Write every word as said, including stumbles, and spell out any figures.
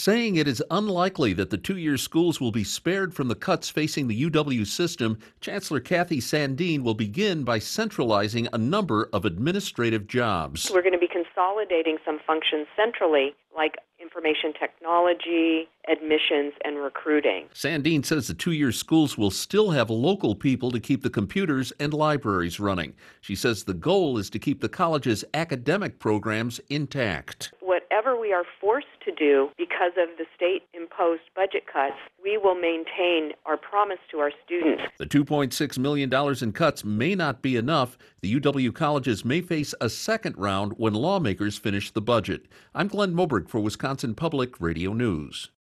saying it is unlikely that the two-year schools will be spared from the cuts facing the U W system. Chancellor Kathy Sandeen will begin by centralizing a number of administrative jobs. We're going to be consolidating some functions centrally, like information technology, admissions, and recruiting. Sandeen says the two-year schools will still have local people to keep the computers and libraries running. She says the goal is to keep the college's academic programs intact. Whatever we are forced to do because of the state-imposed budget cuts, we will maintain our promise to our students. The two point six million dollars in cuts may not be enough. The U W colleges may face a second round when lawmakers finish the budget. I'm Glenn Moberg for Wisconsin Public Radio News.